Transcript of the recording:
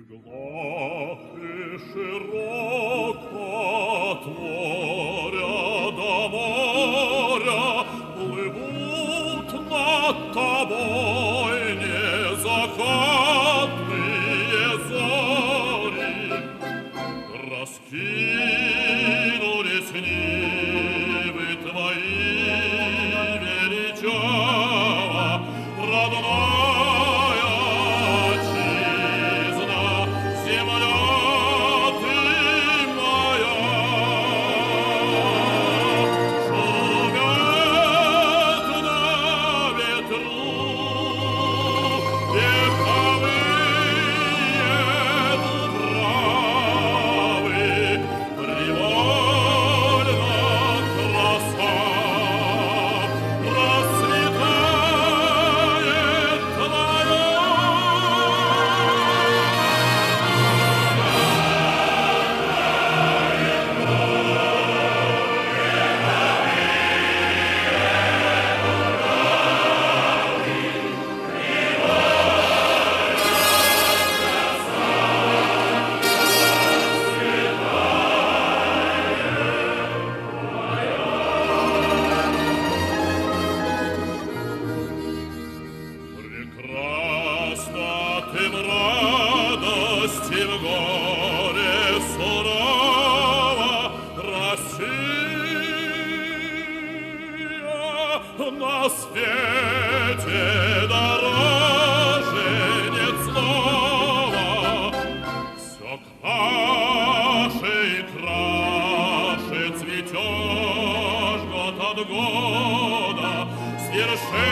Глах и широко от моря до моря плывут над тобой незакатные зори. Раскинулись нивы твои величаво, родная отчизна, земля ты моя. Шумят на ветру верховые дубравы, привольна краса, расцветает твоя. Прекрасна ты в радости, в горе сурова, Россия на свете дороже нет слова. Всё краше и краше цветешь год от года, свершенно